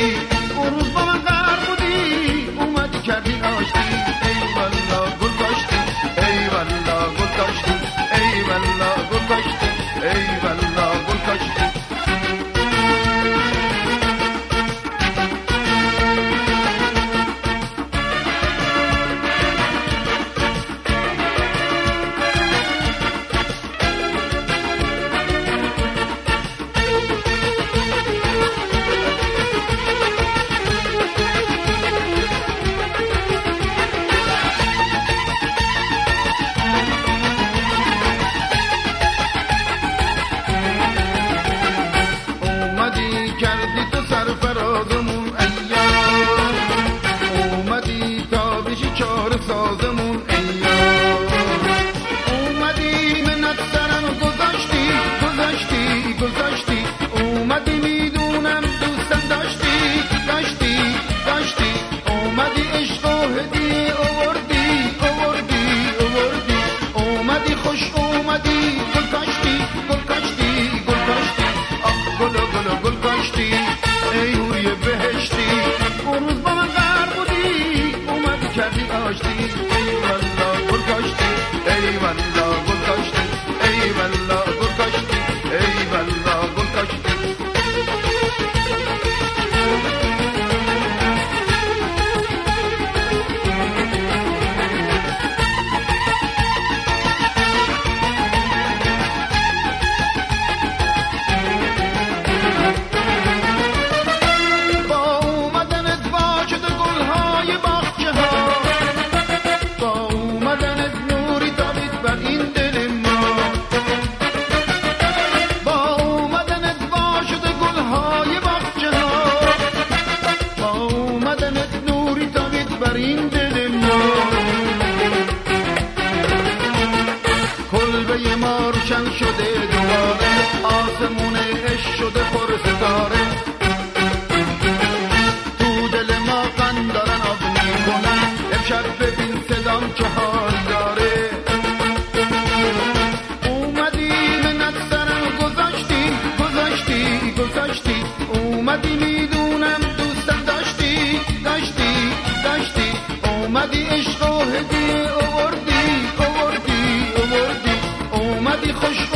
گذاشتی، اون روز با من قرار بودی اومدی کردی آشتی. ای والا گل کاشتی، ای والا گل کاشتی، ای والا گل کاشتی، ای والا گل کاشتی. کردی تو سرفرازمون ایام، اومدی تا بشی چار سازمون ایام، اومدی منت سرم گذاشتی گذاشتی گذاشتی، اومدی میدونم دوستم داشتی داشتی داشتی، اومدی عشق و هدیه آوردی آوردی آوردی، اومدی خوش اومدی گل کاشتی گل کاشتی گل کاشتی، آه گل گل گل کاشتی ای روی بهشتی. اون روز با من قرار بودی اومدی کردی آشتی. ای والا گل کاشتی، ای والا گل کاشتی، ای والا گل کاشتی، ای والا گل کاشتی. کلبه ما روشن شده دوباره، آسمون عشق شده پر ستاره، تو دل ما قند دارن آب میکنن، امشب ببین صدام چه حال داره. اومدی منت سرم گذاشتی گذاشتی گذاشتی، اومدی میدونم دوستم داشتی داشتی داشتی، اومدی عشق و هدیه آوردی آوردی آوردی، اومدی خوش